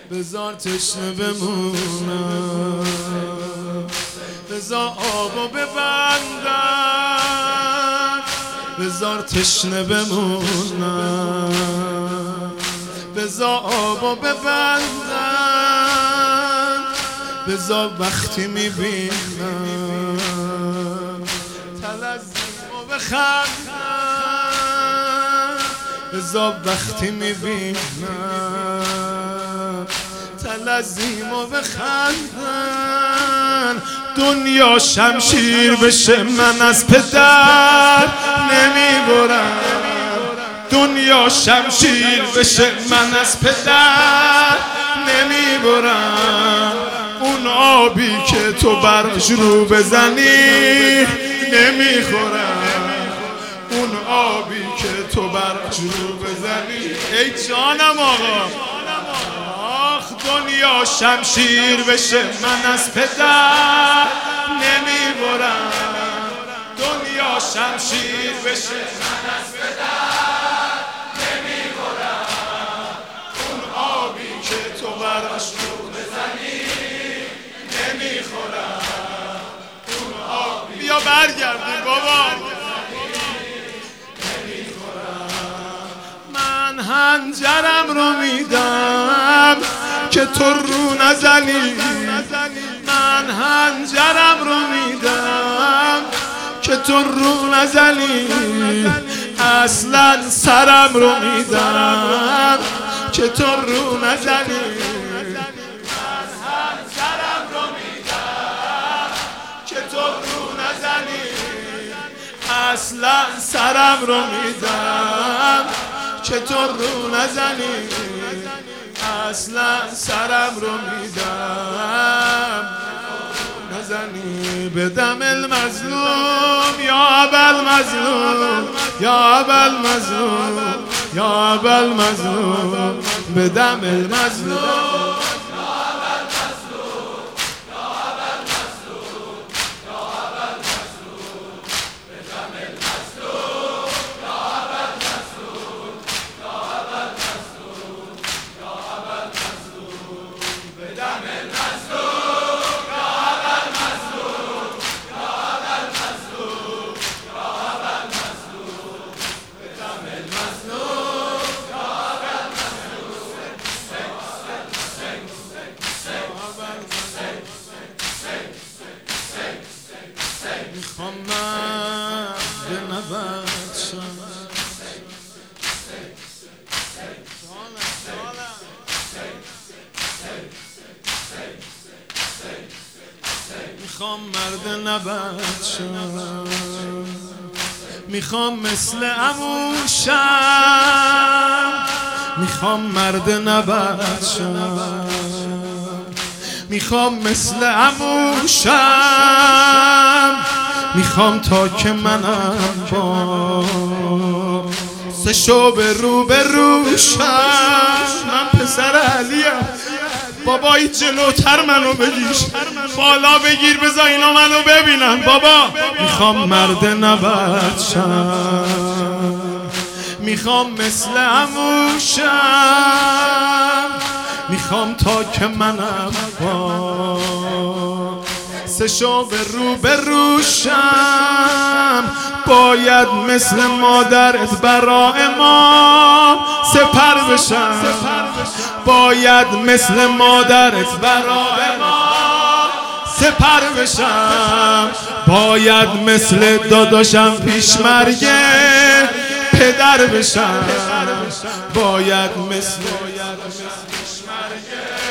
بذار تشنه بمونم، بذار آبو ببندم، بذار تشنه بمونم، بذار آبو ببندم، بذار وقتی میبینم تلزیمو بخندم، بذار وقتی میبینم تلزیمو بخندم. دنیا شمشیر بشه من از پدر نمیبرم، دنیا شمشیر بشه من از پدر نمیبرم. اون آبی که تو برش رو بزنی نمیخورم، اون آبی که تو برش رو بزنی. ای جانم آقا، آخ دنیا شمشیر بشه من از پدر نمیبرم، دنیا شمشیر بشه من از پدر نمیبرم. اون آبی که تو برش رو بزنی نمیخورم، اون آبی بیا برگردیم بابا نمیخورم. من هنجرم رو میدم که تو رو نزنی، من هنجرم رو میدم که تو رو نزنی. اصلا سرم رو میدم که تو رو نزنی، من هنجرم رو میدم که تو رو نزنی. اصلا سرم رو میدم که تو رو نزنی، اصلا سرم رو میدم نزنی. بدم المظلوم یا ابا المظلوم، یا ابا المظلوم، یا ابا المظلوم. بدم المظلوم میخوام من به نبرد شم، میخوام مرد نبرد شم، میخوام مثل عمو شم، میخوام مرد نبرد شم، میخوام مثل عمو شم. میخوام تا که منم با سه شو به رو شم. من پسر علیم، بابایی جلوتر منو بگیر، بالا بگیر بذار اینا منو ببینن بابا. میخوام مرد نبرد شم، میخوام مثل عمو شم، میخوام تا که منم با سه شو به رو شم. باید مثل مادرت برای ما سپر بشم، باید مثل مادرت برای ما سپر بشم. باید مثل داداشم پیش مرگ پدر بشم، باید مثل پیش مرگ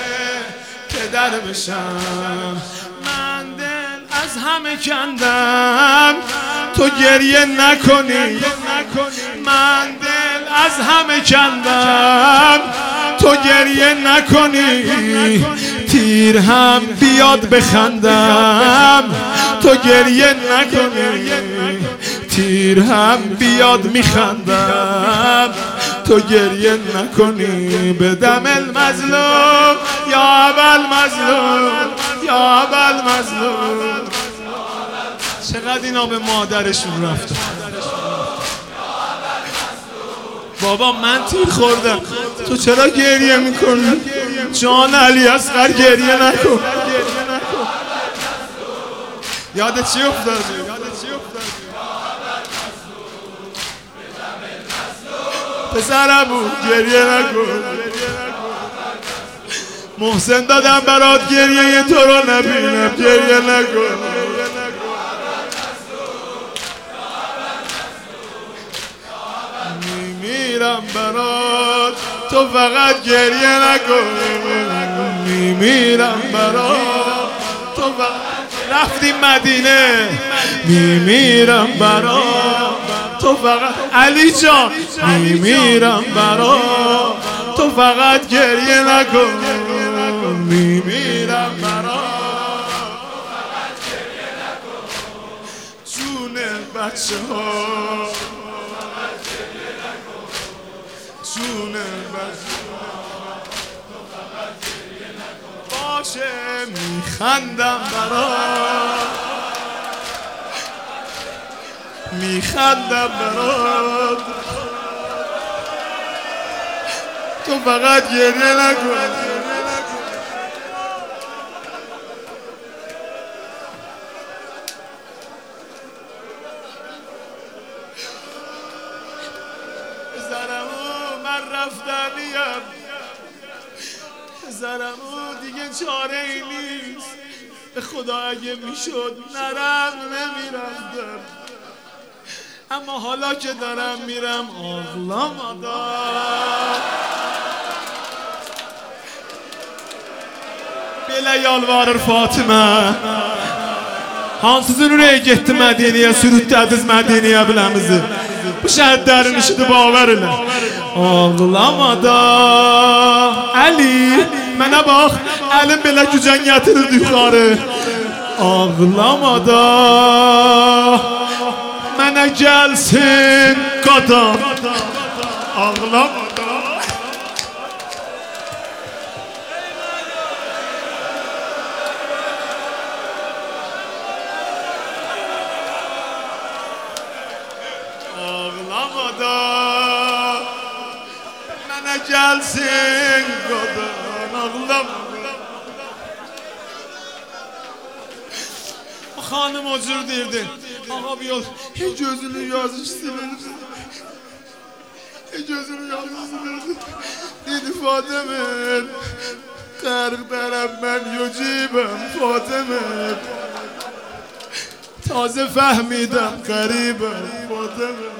پدر بشم. من دل از همه کندم تو گریه نکنی، من دل از همه کندم تو گریه نکنی. تیر هم بیاد بخندم تو گریه نکنی، تیر هم بیاد میخندم تو گریه نکنی. بدم المظلوم یا ابا المظلوم، یا ابا المظلوم. چقدر اینا به مادرشون رفتن. بابا من تیر خوردم تو چرا گریه میکنی؟ جان علی اصغر گریه نکن. یادت چی افتاد؟ پسرم بود گریه نکن. محسن دادم برات گریه تو رو نبینم، گریه نکن. میمیرم برات تو فقط گریه نکن. میمیرم برات تو فقط رفتیم مدینه. میمیرم برات تو فقط علی جان. میمیرم برات تو فقط گریه نکن. میمیرم برات تو فقط گریه نکن. جون بچه ها جون بچه ها باشه میخندم برات. میخندم برات تو فقط گریه نکن. پسرمو من رفتنیم، پسرمو دیگه چاره ای نیست. به خدا اگه میشد نرم نمیرفتم، اما حالا که دارم میرم ağlamadan. Belə yalvarır Fatimə, hansısı ürəyə getdi Mədiniyə, sürütdədiz Mədiniyə biləmizi. Bu şəhidlərin işidir, baver elə. Ağlamadan Əli, mənə bax, əlim belə gücən gətirirdi yuxarı. Ağlamadan mənə gəlsin qadam. Ağlamadan ağlamadan mənə gəlsin qadam. Ağlamadan xanım özür deyirdi. Ağa bir yol, hiç gözünü yazıştırırdı. Hiç gözünü yazıştırırdı. Dedi Fatıma, qərq dərəm mən yücibəm Fatıma. Taze fəhmidən qəribəm Fatıma.